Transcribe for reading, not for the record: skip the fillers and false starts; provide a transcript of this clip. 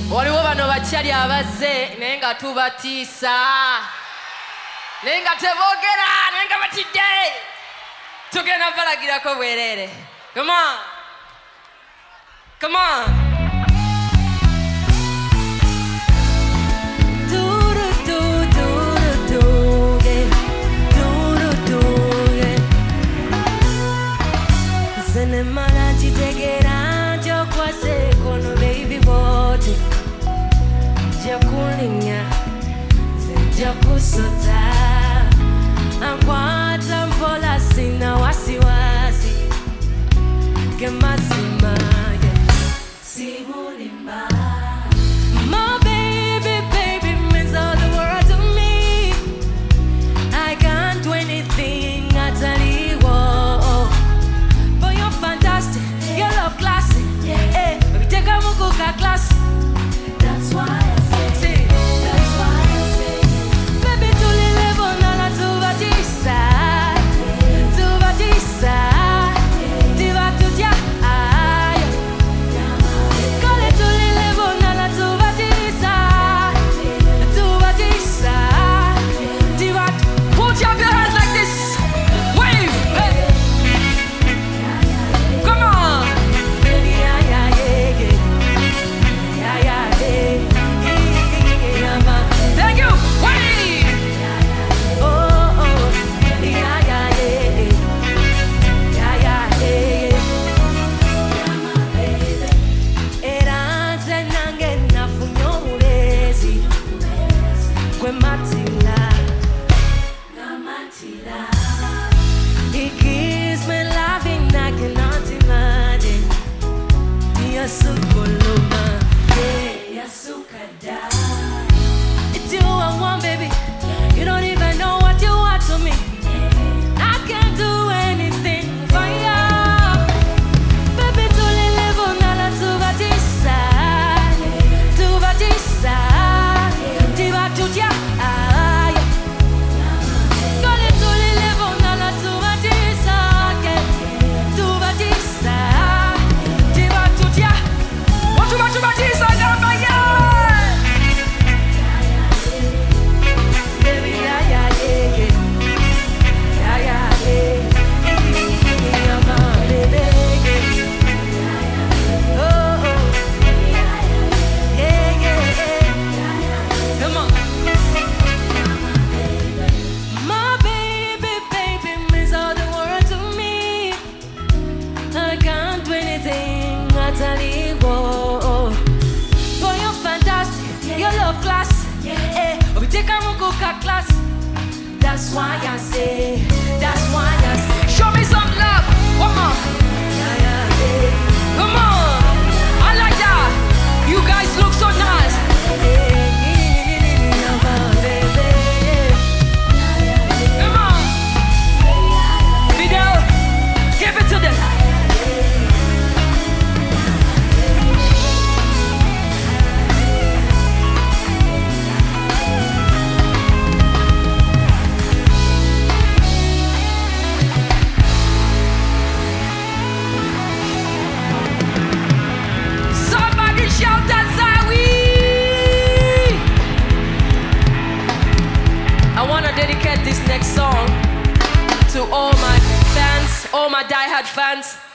Waliwo bano bakyali abazze naye nga tubatiisa naye nga teboogera naye nga batidde tugenda balagirako bwereere. Come on. Come on. Senemana chitegera chokwase kono baby bote jakulinya jakusota akwata mpola sina wasiwasi kemasima simulimba. My baby means all the world to me. I can't do anything utterly. Class. That's why I say. That's why I say. Baby, tu li levo nala tu batisa, tu batisa, ti va tu dia. Kale tu li levo nala tu batisa, ti va. Put up your hands like this. Wave. Hey. Come on. Thank you. Wait. He gives me loving I cannot imagine. It's you I want, baby. You don't even know what you want to me. I can't do anything for you. Baby, tu li levo nala tu batisa, ti va tu dia. Kale tu li levo nala tu batisa, ti va tu dia. What you want to batisa, number yeah. Class. That's why I say, that's why I say. Show me some love. Come on. Come on. I like that. You guys look so nice. Come on. Video. Give it to them. Dedicate this next song to all my fans, all my diehard fans.